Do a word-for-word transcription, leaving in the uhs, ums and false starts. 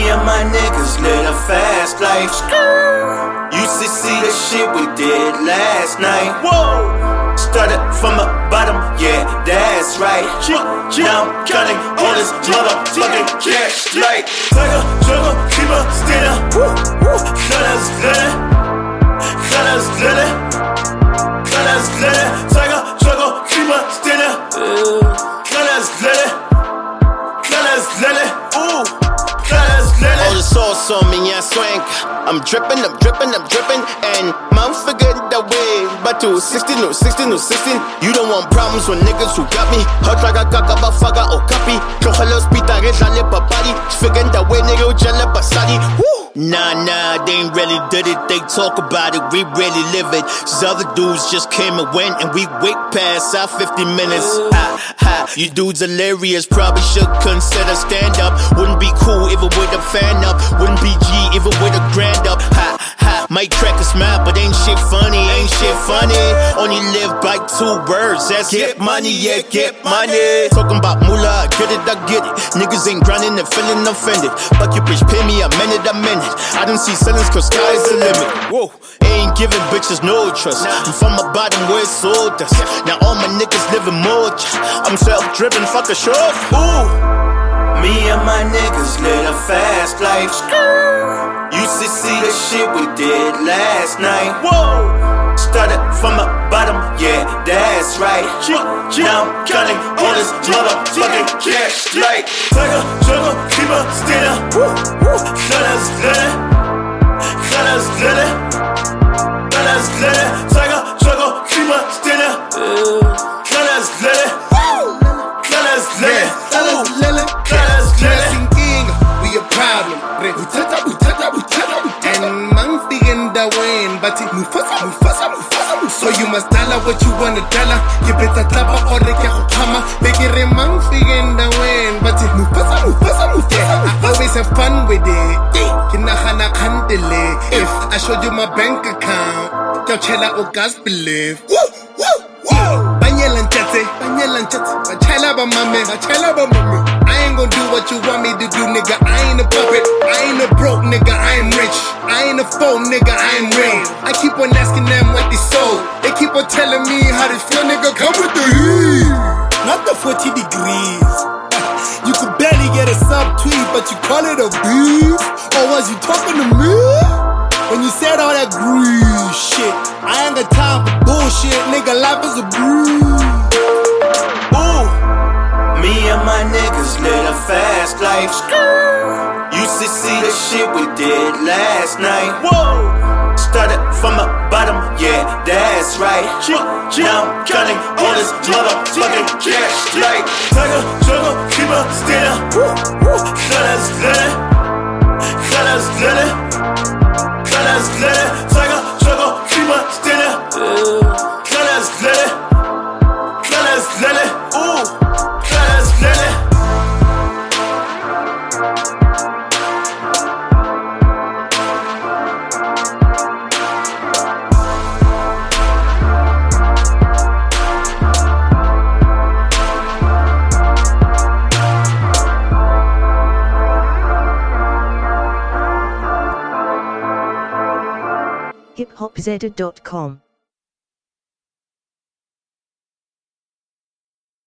and my niggas live a fast life. Used to see the shit we did last night. Whoa! Started from the bottom, yeah, that's right. Now I'm counting all this motherfucking cash like Tiger, juggle, keeper, stealer. Colors glitter, colors glitter, colors glitter. Tiger, juggle, keeper, stealer. Colors glitter, colors glitter. Ooh, colors glitter. All the sauce on me, yeah, swing. I'm dripping, I'm dripping, I'm dripping, and man forget the way. But to sixteen, no sixteen, no sixteen. You don't want problems with niggas who got me. Hot like a kakabafaga or copy. Chohalos pita rezale papari. Forget the way nigga jale basadi. Woo! Nah, nah, they ain't really did it. They talk about it, we really live it. These other dudes just came and went, and we wait past our fifty minutes. Ha, ha, you dudes hilarious, probably should consider stand up. Wouldn't be cool even with a fan up. Wouldn't be G even with a grand up. Ha, ha, might crack a smile, but ain't shit funny, ain't shit funny. Only live by two words, that's get money, yeah, get money. Talking about moolah, get it, I get it. Niggas ain't grinding and feeling offended. Fuck your bitch, pay me a minute, a minute. I don't see ceilings cause sky's the limit. Whoa, ain't giving bitches no trust. I'm from the bottom where it's sold us. Now all my niggas living more. I'm self-driven, fuck a show. Ooh, me and my niggas live a fast life. Used to see the shit we did last night. Whoa, started from the bottom, yeah, that's right. Now I'm counting all this motherfucking cash like Tiger, juggle, keeper, stealer. Colors glitter, colors glitter, colors glitter. Tiger, juggle, keeper, stealer. Colors glitter, colors glitter, colors glitter, colors glitter. We a problem. Utata, utata, utata, and man begin the win, but it Mufasa, Mufasa, Mufasa. So you must tell her what you wanna tell her. You better clap her or they can't come. Make it a man begin the win, but it Mufasa, Mufasa, Mufasa. I always have fun with it. Kinahana kandele. If I showed you my bank account, you'll tell her or gas believe. Woo, woo, woo. Banyelan chate, banyelan chate. Bachela ba mame, bachela ba mame. I ain't gon' do what you want me to do, nigga. I ain't a puppet, I ain't a broke nigga, I am rich. I ain't a phone nigga, I am real. I keep on asking them what they sold. They keep on telling me how they feel, nigga. Come with the heat. Not the forty degrees. You could barely get a sub-tweet, but you call it a beef? Or was you talking to me? When you said all that grease shit, I ain't got time for bullshit, nigga. Life is a breeze. Ooh, me and my niggas live a fast life. Used to see the shit we did last night. Whoa, started from the bottom, yeah, that's right. Now I'm counting all this motherfucking cash like Tiger, juggle, keeper, stealer. Colors glitter, colors glitter, colors glitter. Tiger, juggle, keeper, stealer. Colors glitter, colors glitter. Ooh, colors glitter. hip hop zeta dot com